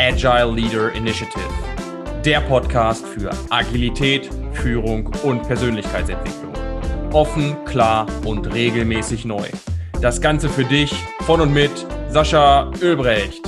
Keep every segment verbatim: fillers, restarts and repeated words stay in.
Agile Leader Initiative, der Podcast für Agilität, Führung und Persönlichkeitsentwicklung. Offen, klar und regelmäßig neu. Das Ganze für dich von und mit Sascha Oelbrecht.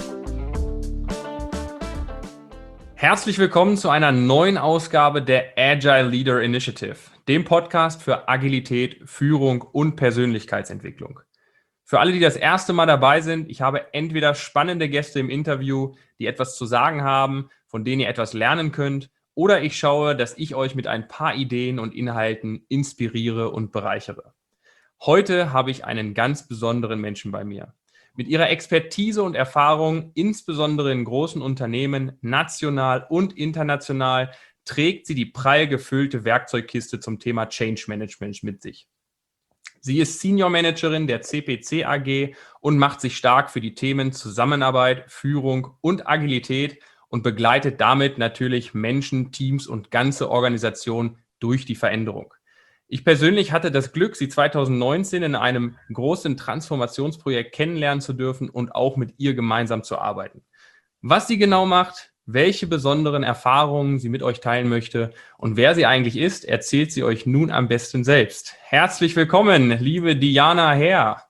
Herzlich willkommen zu einer neuen Ausgabe der Agile Leader Initiative, dem Podcast für Agilität, Führung und Persönlichkeitsentwicklung. Für alle, die das erste Mal dabei sind, ich habe entweder spannende Gäste im Interview, die etwas zu sagen haben, von denen ihr etwas lernen könnt, oder ich schaue, dass ich euch mit ein paar Ideen und Inhalten inspiriere und bereichere. Heute habe ich einen ganz besonderen Menschen bei mir. Mit ihrer Expertise und Erfahrung, insbesondere in großen Unternehmen, national und international, trägt sie die prall gefüllte Werkzeugkiste zum Thema Change Management mit sich. Sie ist Senior Managerin der C P C A G und macht sich stark für die Themen Zusammenarbeit, Führung und Agilität und begleitet damit natürlich Menschen, Teams und ganze Organisationen durch die Veränderung. Ich persönlich hatte das Glück, sie zweitausendneunzehn in einem großen Transformationsprojekt kennenlernen zu dürfen und auch mit ihr gemeinsam zu arbeiten. Was sie genau macht, welche besonderen Erfahrungen sie mit euch teilen möchte und wer sie eigentlich ist, erzählt sie euch nun am besten selbst. Herzlich willkommen, liebe Diana Herr.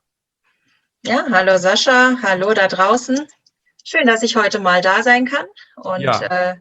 Ja, hallo Sascha, hallo da draußen. Schön, dass ich heute mal da sein kann. Und ja, äh,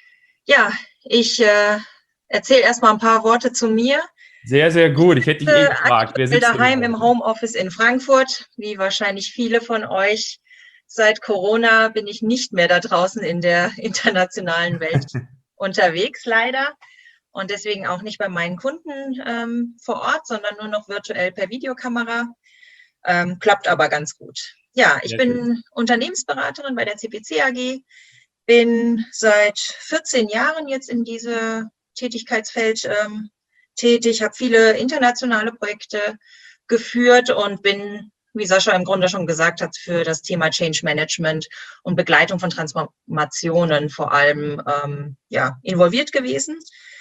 ja ich äh, erzähle erstmal ein paar Worte zu mir. Sehr, sehr gut. Ich hätte dich eh gefragt. Ich bin daheim im Homeoffice in Frankfurt, wie wahrscheinlich viele von euch. Seit Corona bin ich nicht mehr da draußen in der internationalen Welt unterwegs, leider. Und deswegen auch nicht bei meinen Kunden ähm, vor Ort, sondern nur noch virtuell per Videokamera. Ähm, klappt aber ganz gut. Ja, ich bin schön. Unternehmensberaterin bei der C P C A G, bin seit vierzehn Jahren jetzt in diesem Tätigkeitsfeld ähm, tätig, habe viele internationale Projekte geführt und bin, wie Sascha im Grunde schon gesagt hat, für das Thema Change Management und Begleitung von Transformationen vor allem ähm, ja, involviert gewesen.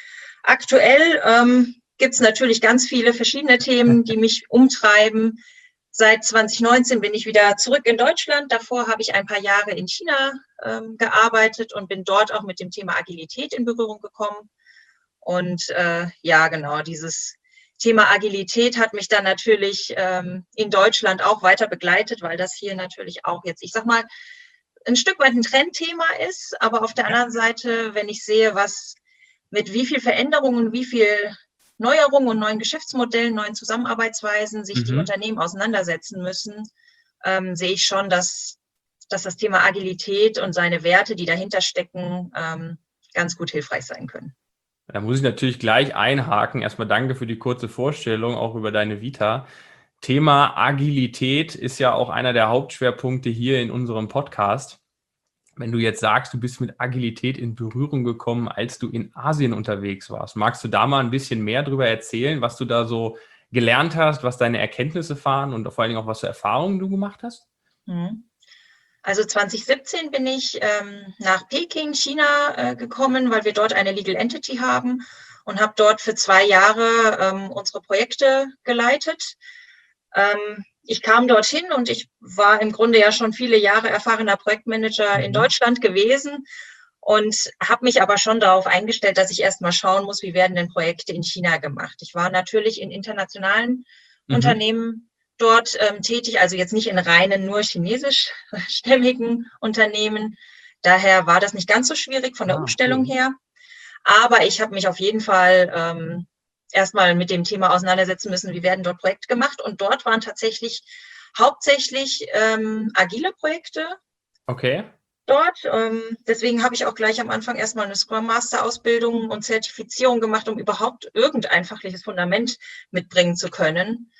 Aktuell ähm, gibt es natürlich ganz viele verschiedene Themen, die mich umtreiben. Seit zwanzig neunzehn bin ich wieder zurück in Deutschland. Davor habe ich ein paar Jahre in China ähm, gearbeitet und bin dort auch mit dem Thema Agilität in Berührung gekommen. Und äh, ja, genau, dieses Thema Agilität hat mich dann natürlich ähm, in Deutschland auch weiter begleitet, weil das hier natürlich auch jetzt, ich sag mal, ein Stück weit ein Trendthema ist. Aber auf der anderen Seite, wenn ich sehe, was mit wie viel Veränderungen, wie viel Neuerungen und neuen Geschäftsmodellen, neuen Zusammenarbeitsweisen sich mhm. die Unternehmen auseinandersetzen müssen, ähm, sehe ich schon, dass, dass das Thema Agilität und seine Werte, die dahinter stecken, ähm, ganz gut hilfreich sein können. Da muss ich natürlich gleich einhaken. Erstmal danke für die kurze Vorstellung, auch über deine Vita. Thema Agilität ist ja auch einer der Hauptschwerpunkte hier in unserem Podcast. Wenn du jetzt sagst, du bist mit Agilität in Berührung gekommen, als du in Asien unterwegs warst, magst du da mal ein bisschen mehr darüber erzählen, was du da so gelernt hast, was deine Erkenntnisse waren und vor allen Dingen auch, was für Erfahrungen du gemacht hast? Mhm. Also zwanzig siebzehn bin ich ähm, nach Peking, China äh, gekommen, weil wir dort eine Legal Entity haben und habe dort für zwei Jahre ähm, unsere Projekte geleitet. Ähm, ich kam dorthin und ich war im Grunde ja schon viele Jahre erfahrener Projektmanager mhm. in Deutschland gewesen und habe mich aber schon darauf eingestellt, dass ich erst mal schauen muss, wie werden denn Projekte in China gemacht. Ich war natürlich in internationalen mhm. Unternehmen dort ähm, tätig, also jetzt nicht in reinen, nur chinesischstämmigen Unternehmen. Daher war das nicht ganz so schwierig von der ah, Umstellung cool. her. Aber ich habe mich auf jeden Fall ähm, erstmal mit dem Thema auseinandersetzen müssen, wie werden dort Projekte gemacht. Und dort waren tatsächlich hauptsächlich ähm, agile Projekte. Okay. Dort. Ähm, deswegen habe ich auch gleich am Anfang erstmal eine Scrum Master Ausbildung und Zertifizierung gemacht, um überhaupt irgendein fachliches Fundament mitbringen zu können.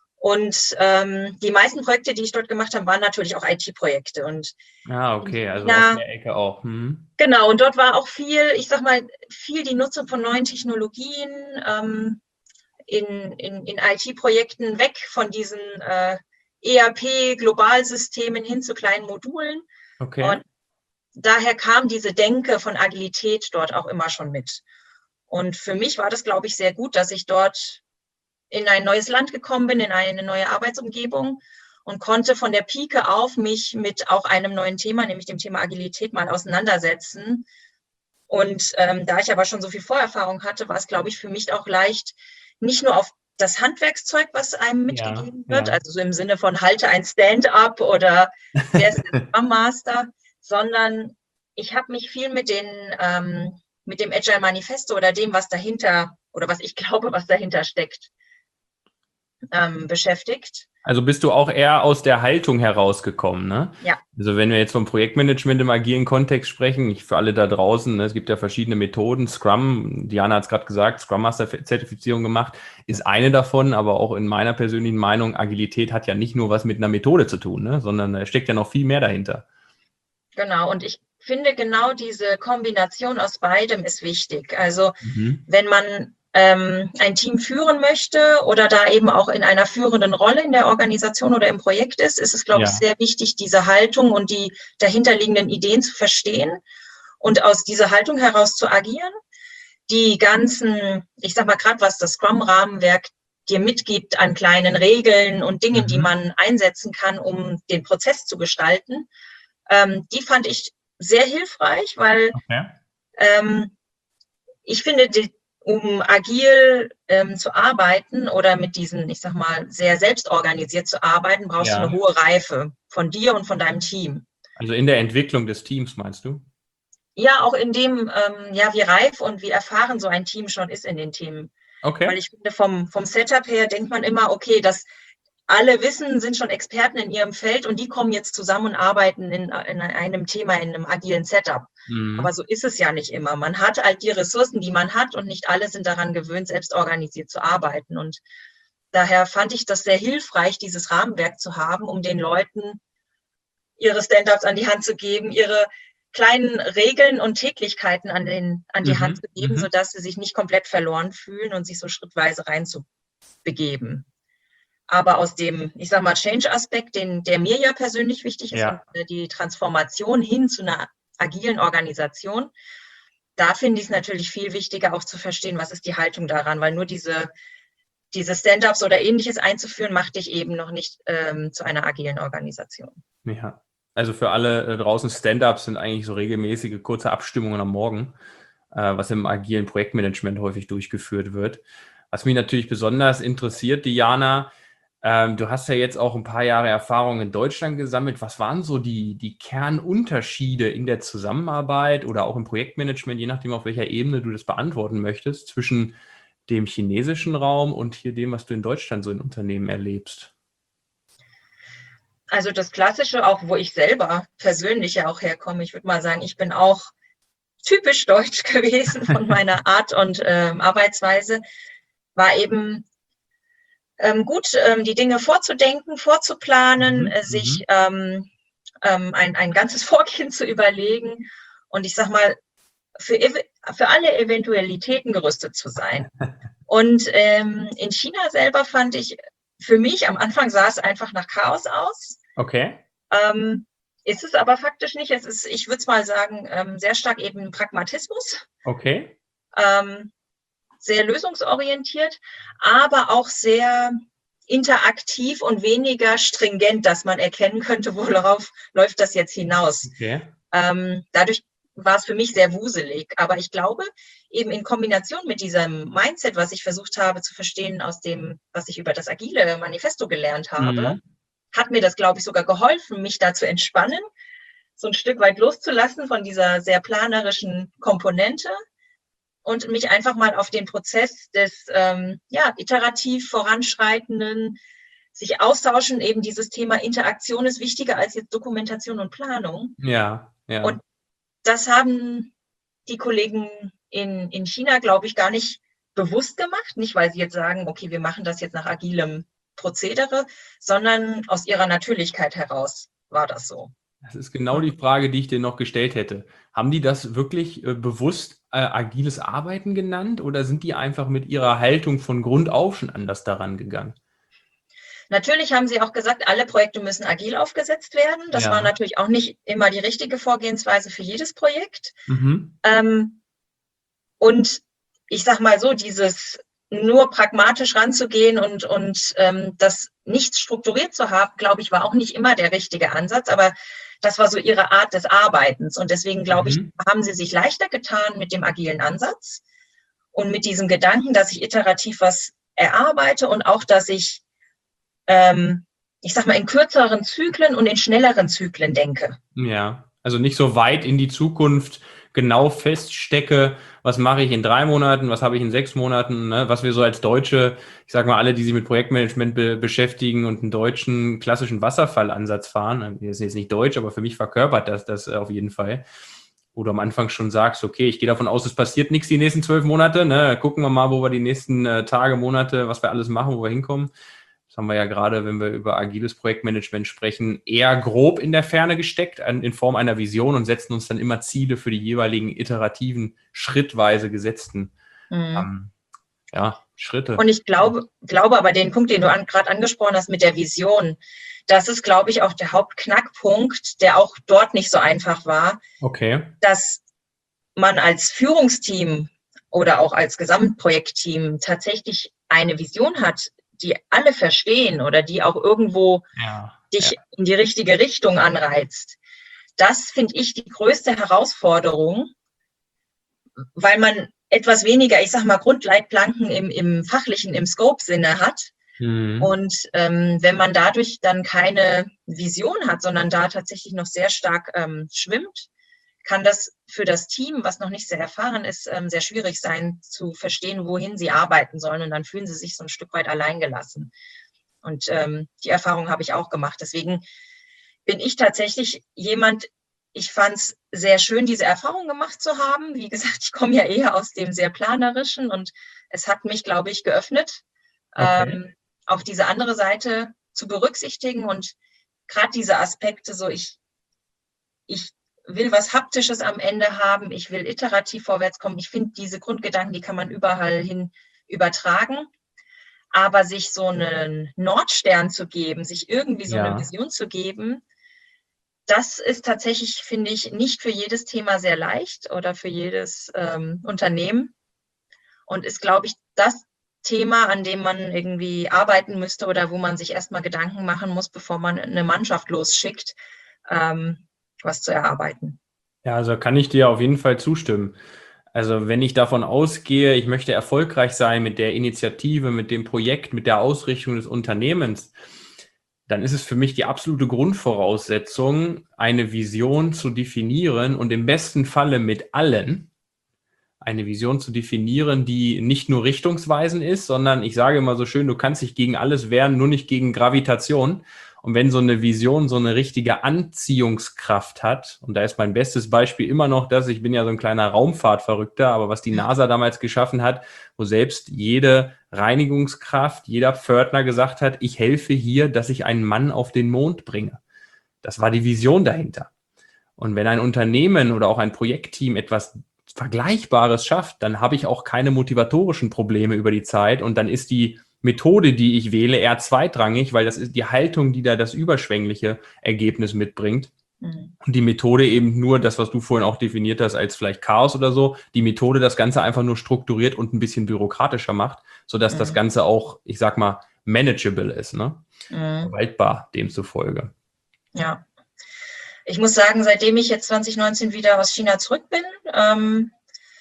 Und ähm, die meisten Projekte, die ich dort gemacht habe, waren natürlich auch I T-Projekte. Und ah, okay, also ja, aus der Ecke auch. Hm. Genau, und dort war auch viel, ich sag mal, viel die Nutzung von neuen Technologien ähm, in, in, in I T-Projekten, weg von diesen äh, E R P-Globalsystemen hin zu kleinen Modulen. Okay. Und daher kam diese Denke von Agilität dort auch immer schon mit. Und für mich war das, glaube ich, sehr gut, dass ich dort in ein neues Land gekommen bin, in eine neue Arbeitsumgebung und konnte von der Pike auf mich mit auch einem neuen Thema, nämlich dem Thema Agilität, mal auseinandersetzen. Und ähm, da ich aber schon so viel Vorerfahrung hatte, war es, glaube ich, für mich auch leicht, nicht nur auf das Handwerkszeug, was einem mitgegeben ja, wird, ja. also so im Sinne von halte ein Stand-up oder wer ist der Scrum Master, sondern ich habe mich viel mit den ähm, mit dem Agile Manifesto oder dem, was dahinter oder was ich glaube, was dahinter steckt, ähm, beschäftigt. Also bist du auch eher aus der Haltung herausgekommen, ne? Ja. Also wenn wir jetzt vom Projektmanagement im agilen Kontext sprechen, ich, für alle da draußen, ne, es gibt ja verschiedene Methoden. Scrum, Diana hat es gerade gesagt, Scrum Master Zertifizierung gemacht, ist eine davon, aber auch in meiner persönlichen Meinung, Agilität hat ja nicht nur was mit einer Methode zu tun, ne, sondern da steckt ja noch viel mehr dahinter. Genau, und ich finde genau diese Kombination aus beidem ist wichtig. Also Mhm. wenn man ähm, ein Team führen möchte oder da eben auch in einer führenden Rolle in der Organisation oder im Projekt ist, ist es, glaube Ja. ich, sehr wichtig, diese Haltung und die dahinterliegenden Ideen zu verstehen und aus dieser Haltung heraus zu agieren. Die ganzen, ich sag mal, gerade was das Scrum-Rahmenwerk dir mitgibt an kleinen Regeln und Dingen, Mhm. die man einsetzen kann, um den Prozess zu gestalten, ähm, die fand ich sehr hilfreich, weil Okay. ähm, ich finde, die, um agil ähm, zu arbeiten oder mit diesen, ich sag mal, sehr selbstorganisiert zu arbeiten, brauchst Ja. du eine hohe Reife von dir und von deinem Team. Also in der Entwicklung des Teams, meinst du? Ja, auch in dem, ähm, ja, wie reif und wie erfahren so ein Team schon ist in den Themen. Okay. Weil ich finde, vom, vom Setup her denkt man immer, okay, das alle wissen, sind schon Experten in ihrem Feld und die kommen jetzt zusammen und arbeiten in, in einem Thema, in einem agilen Setup. Mhm. Aber so ist es ja nicht immer. Man hat halt die Ressourcen, die man hat und nicht alle sind daran gewöhnt, selbst organisiert zu arbeiten. Und daher fand ich das sehr hilfreich, dieses Rahmenwerk zu haben, um den Leuten ihre Stand-ups an die Hand zu geben, ihre kleinen Regeln und Täglichkeiten an, den, an die Mhm. Hand zu geben, Mhm. sodass sie sich nicht komplett verloren fühlen und sich so schrittweise reinzubegeben. Aber aus dem, ich sag mal, Change-Aspekt, den, der mir ja persönlich wichtig ist, Ja. und die Transformation hin zu einer agilen Organisation, da finde ich es natürlich viel wichtiger, auch zu verstehen, was ist die Haltung daran, weil nur diese, diese Stand-ups oder Ähnliches einzuführen, macht dich eben noch nicht ähm, zu einer agilen Organisation. Ja. Also für alle äh, draußen, Stand-ups sind eigentlich so regelmäßige kurze Abstimmungen am Morgen, äh, was im agilen Projektmanagement häufig durchgeführt wird. Was mich natürlich besonders interessiert, Diana, ähm, du hast ja jetzt auch ein paar Jahre Erfahrung in Deutschland gesammelt. Was waren so die, die Kernunterschiede in der Zusammenarbeit oder auch im Projektmanagement, je nachdem, auf welcher Ebene du das beantworten möchtest, zwischen dem chinesischen Raum und hier dem, was du in Deutschland so in Unternehmen erlebst? Also das Klassische, auch wo ich selber persönlich ja auch herkomme, ich würde mal sagen, ich bin auch typisch deutsch gewesen von meiner Art und ähm, Arbeitsweise, war eben ähm, gut, ähm, die Dinge vorzudenken, vorzuplanen, Mhm. äh, sich Mhm. ähm, ähm, ein, ein ganzes Vorgehen zu überlegen und ich sag mal, für, für alle Eventualitäten gerüstet zu sein. Und ähm, in China selber fand ich, für mich am Anfang sah es einfach nach Chaos aus. Okay. Ähm, ist es aber faktisch nicht. Es ist, ich würde es mal sagen, ähm, sehr stark eben Pragmatismus. Okay. Ähm, sehr lösungsorientiert, aber auch sehr interaktiv und weniger stringent, dass man erkennen könnte, worauf läuft das jetzt hinaus. Okay. Ähm, dadurch war es für mich sehr wuselig. Aber ich glaube, eben in Kombination mit diesem Mindset, was ich versucht habe zu verstehen aus dem, was ich über das agile Manifesto gelernt habe, Mhm. hat mir das, glaube ich, sogar geholfen, mich da zu entspannen, so ein Stück weit loszulassen von dieser sehr planerischen Komponente und mich einfach mal auf den Prozess des ähm, ja, iterativ voranschreitenden, sich austauschen, eben dieses Thema Interaktion ist wichtiger als jetzt Dokumentation und Planung. Ja, ja. Und das haben die Kollegen in, in China, glaube ich, gar nicht bewusst gemacht. Nicht, weil sie jetzt sagen, okay, wir machen das jetzt nach agilem Prozedere, sondern aus ihrer Natürlichkeit heraus war das so. Das ist genau die Frage, die ich dir noch gestellt hätte. Haben die das wirklich äh, bewusst äh, agiles Arbeiten genannt oder sind die einfach mit ihrer Haltung von Grund auf schon anders daran gegangen? Natürlich haben sie auch gesagt, alle Projekte müssen agil aufgesetzt werden. Das Ja. war natürlich auch nicht immer die richtige Vorgehensweise für jedes Projekt. Mhm. Ähm, und ich sag mal so, dieses nur pragmatisch ranzugehen und, und ähm, das nicht strukturiert zu haben, glaube ich, war auch nicht immer der richtige Ansatz, aber das war so ihre Art des Arbeitens. Und deswegen, glaube ich, Mhm. haben sie sich leichter getan mit dem agilen Ansatz und mit diesem Gedanken, dass ich iterativ was erarbeite und auch, dass ich, ähm, ich sag mal, in kürzeren Zyklen und in schnelleren Zyklen denke. Ja, also nicht so weit in die Zukunft genau feststecke, was mache ich in drei Monaten, was habe ich in sechs Monaten, ne? Was wir so als Deutsche, ich sage mal, alle, die sich mit Projektmanagement be beschäftigen und einen deutschen klassischen Wasserfallansatz fahren, das ist jetzt nicht deutsch, aber für mich verkörpert das das auf jeden Fall. Wo du am Anfang schon sagst, okay, ich gehe davon aus, es passiert nichts die nächsten zwölf Monate, ne? Gucken wir mal, wo wir die nächsten äh, Tage, Monate, was wir alles machen, wo wir hinkommen. Das haben wir ja gerade, wenn wir über agiles Projektmanagement sprechen, eher grob in der Ferne gesteckt, in Form einer Vision und setzen uns dann immer Ziele für die jeweiligen iterativen, schrittweise gesetzten Mhm. ähm, ja, Schritte. Und ich glaube, glaube aber den Punkt, den du an, gerade angesprochen hast mit der Vision, das ist, glaube ich, auch der Hauptknackpunkt, der auch dort nicht so einfach war, Okay. dass man als Führungsteam oder auch als Gesamtprojektteam tatsächlich eine Vision hat, die alle verstehen oder die auch irgendwo Ja, dich ja. in die richtige Richtung anreizt. Das finde ich die größte Herausforderung, weil man etwas weniger, ich sag mal, Grundleitplanken im, im fachlichen, im Scope-Sinne hat. Mhm. Und ähm, wenn man dadurch dann keine Vision hat, sondern da tatsächlich noch sehr stark ähm, schwimmt, kann das für das Team, was noch nicht sehr erfahren ist, ähm, sehr schwierig sein, zu verstehen, wohin sie arbeiten sollen. Und dann fühlen sie sich so ein Stück weit alleingelassen. Und ähm, die Erfahrung habe ich auch gemacht. Deswegen bin ich tatsächlich jemand, ich fand es sehr schön, diese Erfahrung gemacht zu haben. Wie gesagt, ich komme ja eher aus dem sehr planerischen und es hat mich, glaube ich, geöffnet, Okay. ähm, auch diese andere Seite zu berücksichtigen und gerade diese Aspekte, so ich, ich will was Haptisches am Ende haben, ich will iterativ vorwärts kommen. Ich finde, diese Grundgedanken, die kann man überall hin übertragen. Aber sich so einen Nordstern zu geben, sich irgendwie so eine Ja. Vision zu geben, das ist tatsächlich, finde ich, nicht für jedes Thema sehr leicht oder für jedes ähm, Unternehmen und ist, glaube ich, das Thema, an dem man irgendwie arbeiten müsste oder wo man sich erstmal Gedanken machen muss, bevor man eine Mannschaft losschickt, ähm, was zu erarbeiten. Ja, also kann ich dir auf jeden Fall zustimmen. Also wenn ich davon ausgehe, ich möchte erfolgreich sein mit der Initiative, mit dem Projekt, mit der Ausrichtung des Unternehmens, dann ist es für mich die absolute Grundvoraussetzung, eine Vision zu definieren und im besten Falle mit allen eine Vision zu definieren, die nicht nur richtungsweisend ist, sondern ich sage immer so schön, du kannst dich gegen alles wehren, nur nicht gegen Gravitation. Und wenn so eine Vision so eine richtige Anziehungskraft hat, und da ist mein bestes Beispiel immer noch das, ich bin ja so ein kleiner Raumfahrtverrückter, aber was die NASA damals geschaffen hat, wo selbst jede Reinigungskraft, jeder Pförtner gesagt hat, ich helfe hier, dass ich einen Mann auf den Mond bringe. Das war die Vision dahinter. Und wenn ein Unternehmen oder auch ein Projektteam etwas Vergleichbares schafft, dann habe ich auch keine motivatorischen Probleme über die Zeit und dann ist die Methode, die ich wähle, eher zweitrangig, weil das ist die Haltung, die da das überschwängliche Ergebnis mitbringt. Mhm. Und die Methode eben nur das, was du vorhin auch definiert hast als vielleicht Chaos oder so, die Methode das Ganze einfach nur strukturiert und ein bisschen bürokratischer macht, sodass Mhm. das Ganze auch, ich sag mal, manageable ist, ne? Mhm. Verwaltbar demzufolge. Ja. Ich muss sagen, seitdem ich jetzt zwanzig neunzehn wieder aus China zurück bin, ähm,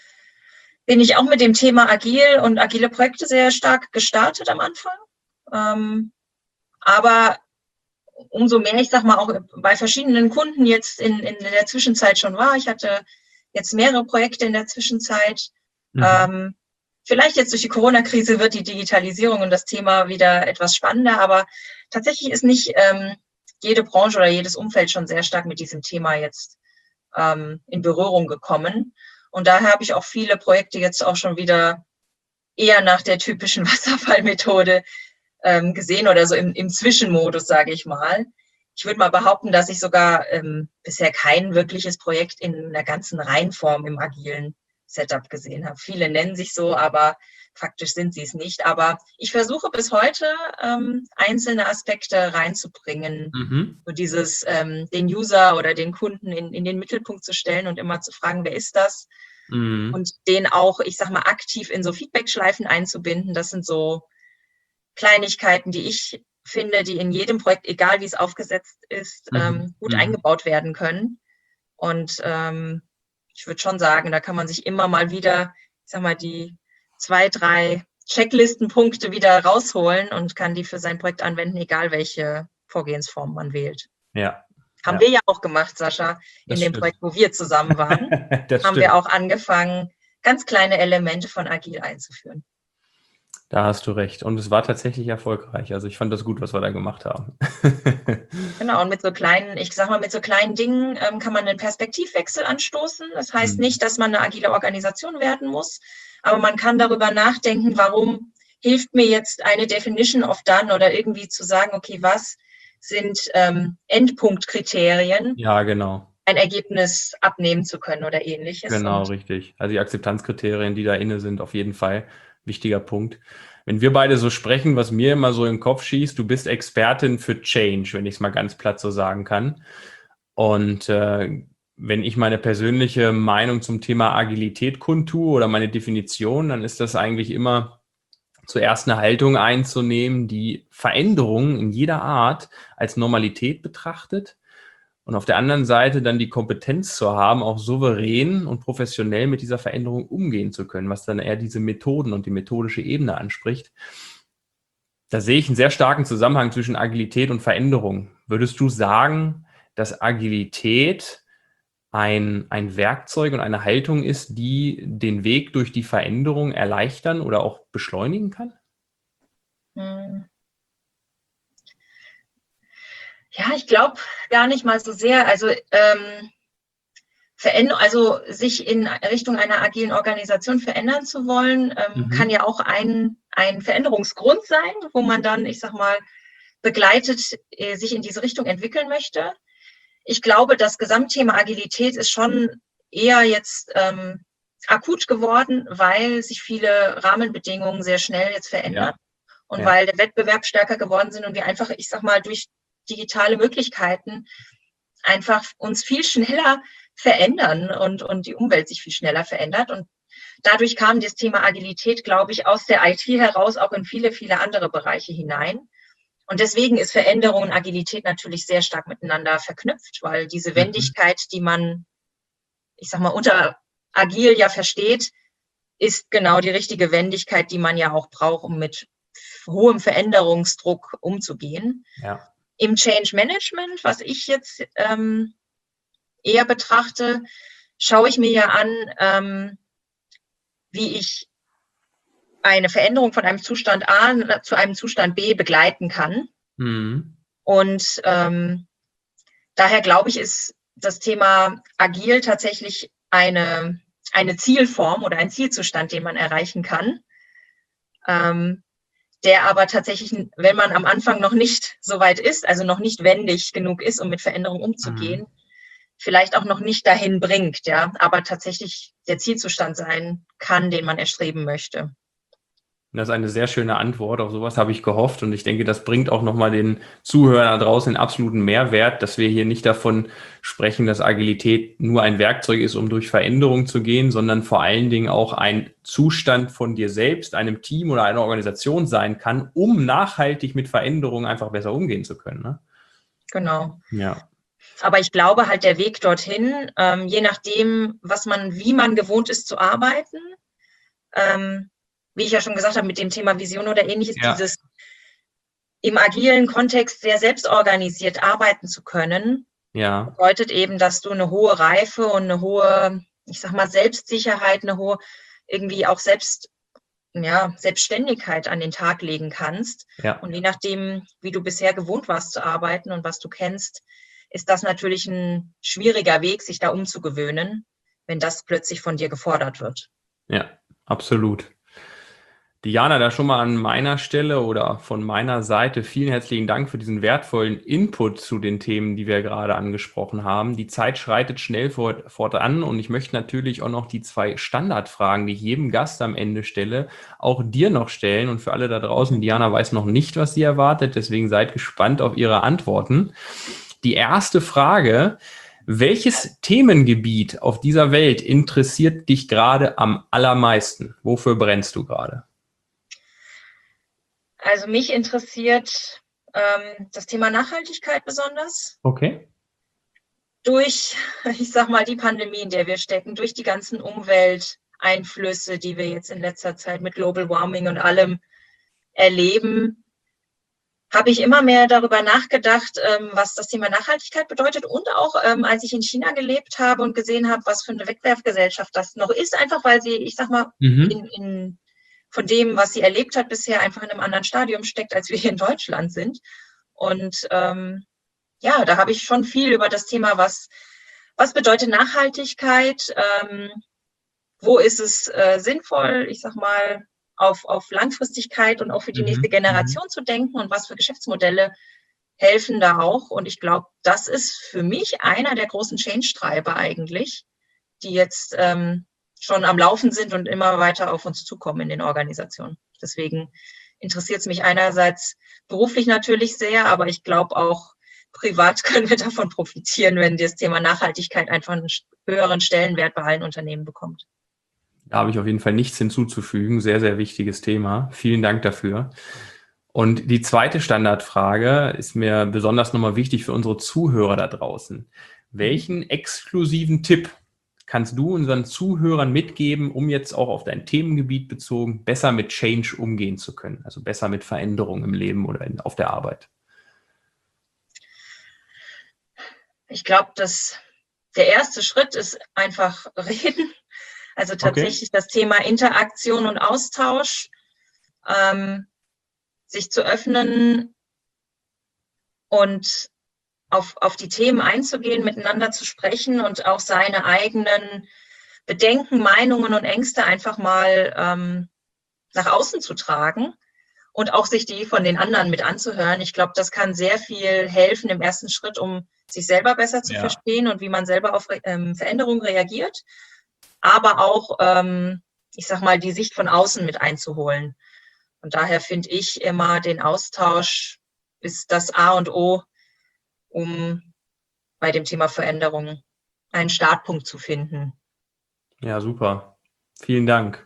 bin ich auch mit dem Thema agil und agile Projekte sehr stark gestartet am Anfang. Ähm, aber umso mehr, ich sag mal, auch bei verschiedenen Kunden jetzt in, in der Zwischenzeit schon war. Ich hatte jetzt mehrere Projekte in der Zwischenzeit. Mhm. Ähm, vielleicht jetzt durch die Corona-Krise wird die Digitalisierung und das Thema wieder etwas spannender, aber tatsächlich ist nicht ähm, jede Branche oder jedes Umfeld schon sehr stark mit diesem Thema jetzt ähm, in Berührung gekommen. Und daher habe ich auch viele Projekte jetzt auch schon wieder eher nach der typischen Wasserfallmethode ähm, gesehen oder so im, im Zwischenmodus, sage ich mal. Ich würde mal behaupten, dass ich sogar ähm, bisher kein wirkliches Projekt in einer ganzen Reihenform im agilen Setup gesehen habe. Viele nennen sich so, aber faktisch sind sie es nicht. Aber ich versuche bis heute ähm, einzelne Aspekte reinzubringen, Mhm. so dieses ähm, den User oder den Kunden in, in den Mittelpunkt zu stellen und immer zu fragen, wer ist das? mhm. und den auch, ich sag mal, aktiv in so Feedback-Schleifen einzubinden. Das sind so Kleinigkeiten, die ich finde, die in jedem Projekt, egal wie es aufgesetzt ist, mhm. ähm, gut mhm. eingebaut werden können. Und ähm, ich würde schon sagen, da kann man sich immer mal wieder, ich sag mal, die zwei, drei Checklistenpunkte wieder rausholen und kann die für sein Projekt anwenden, egal welche Vorgehensform man wählt. Ja. Haben ja. wir ja auch gemacht, Sascha, in das dem stimmt. Projekt, wo wir zusammen waren, haben stimmt. wir auch angefangen, ganz kleine Elemente von Agil einzuführen. Da hast du recht. Und es war tatsächlich erfolgreich. Also ich fand das gut, was wir da gemacht haben. Genau, und mit so kleinen, ich sag mal, mit so kleinen Dingen ähm, kann man einen Perspektivwechsel anstoßen. Das heißt mhm. nicht, dass man eine agile Organisation werden muss, aber man kann darüber nachdenken, warum hilft mir jetzt eine Definition of Done oder irgendwie zu sagen, okay, was sind ähm, Endpunktkriterien? Ja, genau. Ein Ergebnis abnehmen zu können oder ähnliches. Genau, und richtig. Also die Akzeptanzkriterien, die da inne sind, auf jeden Fall wichtiger Punkt. Wenn wir beide so sprechen, was mir immer so im Kopf schießt, du bist Expertin für Change, wenn ich es mal ganz platt so sagen kann. Und äh, wenn ich meine persönliche Meinung zum Thema Agilität kundtue oder meine Definition, dann ist das eigentlich immer zuerst eine Haltung einzunehmen, die Veränderungen in jeder Art als Normalität betrachtet. Und auf der anderen Seite dann die Kompetenz zu haben, auch souverän und professionell mit dieser Veränderung umgehen zu können, was dann eher diese Methoden und die methodische Ebene anspricht. Da sehe ich einen sehr starken Zusammenhang zwischen Agilität und Veränderung. Würdest du sagen, dass Agilität ein, ein Werkzeug und eine Haltung ist, die den Weg durch die Veränderung erleichtern oder auch beschleunigen kann? Hm. Ja, ich glaube gar nicht mal so sehr. Also, ähm, Veränderung, also sich in Richtung einer agilen Organisation verändern zu wollen, ähm, mhm. kann ja auch ein, ein Veränderungsgrund sein, wo man dann, ich sag mal, begleitet äh, sich in diese Richtung entwickeln möchte. Ich glaube, das Gesamtthema Agilität ist schon eher jetzt ähm, akut geworden, weil sich viele Rahmenbedingungen sehr schnell jetzt verändern ja. und ja. weil der Wettbewerb stärker geworden sind und wir einfach, ich sag mal, durch digitale Möglichkeiten einfach uns viel schneller verändern und, und die Umwelt sich viel schneller verändert. Und dadurch kam das Thema Agilität, glaube ich, aus der I T heraus auch in viele, viele andere Bereiche hinein. Und deswegen ist Veränderung und Agilität natürlich sehr stark miteinander verknüpft, weil diese Wendigkeit, die man, ich sag mal, unter agil ja versteht, ist genau die richtige Wendigkeit, die man ja auch braucht, um mit hohem Veränderungsdruck umzugehen. Ja. Im Change Management, was ich jetzt ähm, eher betrachte, schaue ich mir ja an, ähm, wie ich eine Veränderung von einem Zustand A zu einem Zustand B begleiten kann. Mhm. Und ähm, daher glaube ich, ist das Thema agil tatsächlich eine, eine Zielform oder ein Zielzustand, den man erreichen kann. Ähm, der aber tatsächlich, wenn man am Anfang noch nicht so weit ist, also noch nicht wendig genug ist, um mit Veränderungen umzugehen, mhm. vielleicht auch noch nicht dahin bringt, ja, aber tatsächlich der Zielzustand sein kann, den man erstreben möchte. Das ist eine sehr schöne Antwort. Auf sowas habe ich gehofft. Und ich denke, das bringt auch nochmal den Zuhörern da draußen den absoluten Mehrwert, dass wir hier nicht davon sprechen, dass Agilität nur ein Werkzeug ist, um durch Veränderung zu gehen, sondern vor allen Dingen auch ein Zustand von dir selbst, einem Team oder einer Organisation sein kann, um nachhaltig mit Veränderungen einfach besser umgehen zu können. Ne? Genau. Ja. Aber ich glaube halt, der Weg dorthin, ähm, je nachdem, was man, wie man gewohnt ist zu arbeiten, ähm, wie ich ja schon gesagt habe, mit dem Thema Vision oder ähnliches, ja. dieses im agilen Kontext sehr selbstorganisiert arbeiten zu können, ja. bedeutet eben, dass du eine hohe Reife und eine hohe, ich sag mal, Selbstsicherheit, eine hohe, irgendwie auch selbst, ja, Selbstständigkeit an den Tag legen kannst. Ja. Und je nachdem, wie du bisher gewohnt warst zu arbeiten und was du kennst, ist das natürlich ein schwieriger Weg, sich da umzugewöhnen, wenn das plötzlich von dir gefordert wird. Ja, absolut. Diana, da schon mal an meiner Stelle oder von meiner Seite vielen herzlichen Dank für diesen wertvollen Input zu den Themen, die wir gerade angesprochen haben. Die Zeit schreitet schnell fort, fortan und ich möchte natürlich auch noch die zwei Standardfragen, die ich jedem Gast am Ende stelle, auch dir noch stellen. Und für alle da draußen, Diana weiß noch nicht, was sie erwartet, deswegen seid gespannt auf ihre Antworten. Die erste Frage Welches Themengebiet auf dieser Welt interessiert dich gerade am allermeisten? Wofür brennst du gerade? Also mich interessiert ähm, das Thema Nachhaltigkeit besonders. Okay. Durch, ich sag mal, die Pandemie, in der wir stecken, durch die ganzen Umwelteinflüsse, die wir jetzt in letzter Zeit mit Global Warming und allem erleben, habe ich immer mehr darüber nachgedacht, ähm, was das Thema Nachhaltigkeit bedeutet. Und auch, ähm, als ich in China gelebt habe und gesehen habe, was für eine Wegwerfgesellschaft das noch ist, einfach weil sie, ich sag mal, Mhm. in, in, von dem, was sie erlebt hat, bisher einfach in einem anderen Stadium steckt, als wir hier in Deutschland sind. Und ähm, ja, da habe ich schon viel über das Thema, was, was bedeutet Nachhaltigkeit, ähm, wo ist es äh, sinnvoll, ich sag mal, auf, auf Langfristigkeit und auch für die Mhm. nächste Generation mhm. zu denken und was für Geschäftsmodelle helfen da auch. Und ich glaube, das ist für mich einer der großen Change-Treiber eigentlich, die jetzt ähm, schon am Laufen sind und immer weiter auf uns zukommen in den Organisationen. Deswegen interessiert es mich einerseits beruflich natürlich sehr, aber ich glaube auch, privat können wir davon profitieren, wenn das Thema Nachhaltigkeit einfach einen höheren Stellenwert bei allen Unternehmen bekommt. Da habe ich auf jeden Fall nichts hinzuzufügen. Sehr, sehr wichtiges Thema. Vielen Dank dafür. Und die zweite Standardfrage ist mir besonders nochmal wichtig für unsere Zuhörer da draußen. Welchen exklusiven Tipp kannst du unseren Zuhörern mitgeben, um jetzt auch auf dein Themengebiet bezogen besser mit Change umgehen zu können? Also besser mit Veränderungen im Leben oder in, auf der Arbeit? Ich glaube, dass der erste Schritt ist einfach reden. Also tatsächlich okay. Das Thema Interaktion und Austausch, ähm, sich zu öffnen und auf, auf die Themen einzugehen, miteinander zu sprechen und auch seine eigenen Bedenken, Meinungen und Ängste einfach mal ähm, nach außen zu tragen und auch sich die von den anderen mit anzuhören. Ich glaube, das kann sehr viel helfen im ersten Schritt, um sich selber besser zu ja. verstehen und wie man selber auf ähm, Veränderungen reagiert. Aber auch, ähm, ich sag mal, die Sicht von außen mit einzuholen. Und daher finde ich immer, den Austausch ist das A und O, um bei dem Thema Veränderung einen Startpunkt zu finden. Ja, super. Vielen Dank.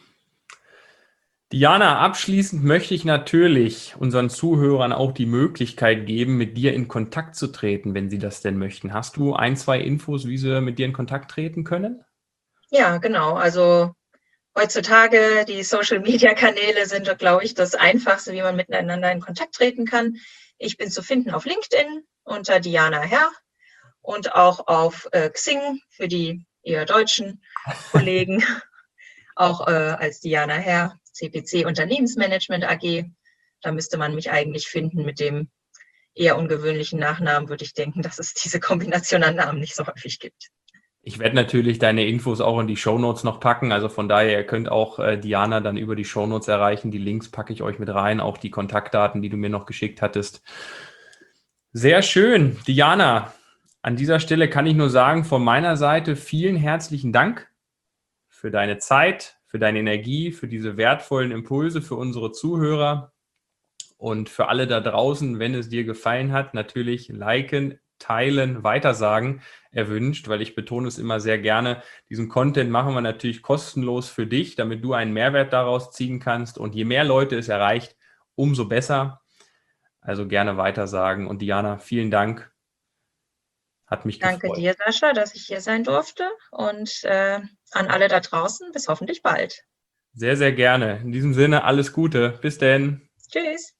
Diana, abschließend möchte ich natürlich unseren Zuhörern auch die Möglichkeit geben, mit dir in Kontakt zu treten, wenn sie das denn möchten. Hast du ein, zwei Infos, wie sie mit dir in Kontakt treten können? Ja, genau. Also heutzutage die Social-Media-Kanäle sind, glaube ich, das Einfachste, wie man miteinander in Kontakt treten kann. Ich bin zu finden auf LinkedIn unter Diana Herr und auch auf äh, Xing für die eher deutschen Kollegen, auch äh, als Diana Herr, C P C Unternehmensmanagement A G. Da müsste man mich eigentlich finden mit dem eher ungewöhnlichen Nachnamen, würde ich denken, dass es diese Kombination an Namen nicht so häufig gibt. Ich werde natürlich deine Infos auch in die Shownotes noch packen, also von daher, ihr könnt auch äh, Diana dann über die Shownotes erreichen. Die Links packe ich euch mit rein, auch die Kontaktdaten, die du mir noch geschickt hattest. Sehr schön. Diana, an dieser Stelle kann ich nur sagen, von meiner Seite vielen herzlichen Dank für deine Zeit, für deine Energie, für diese wertvollen Impulse für unsere Zuhörer und für alle da draußen, wenn es dir gefallen hat, natürlich liken, teilen, weitersagen erwünscht, weil ich betone es immer sehr gerne, diesen Content machen wir natürlich kostenlos für dich, damit du einen Mehrwert daraus ziehen kannst und je mehr Leute es erreicht, umso besser. Also gerne weitersagen und Diana, vielen Dank. Hat mich gefreut. Danke dir, Sascha, dass ich hier sein durfte und äh, an alle da draußen, bis hoffentlich bald. Sehr, sehr gerne. In diesem Sinne, alles Gute. Bis denn. Tschüss.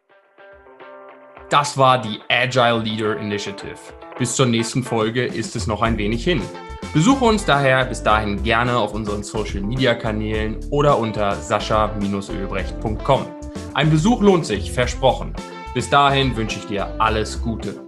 Das war die Agile Leader Initiative. Bis zur nächsten Folge ist es noch ein wenig hin. Besuche uns daher bis dahin gerne auf unseren Social Media Kanälen oder unter sascha Ölbrecht punkt com. Ein Besuch lohnt sich, versprochen. Bis dahin wünsche ich dir alles Gute.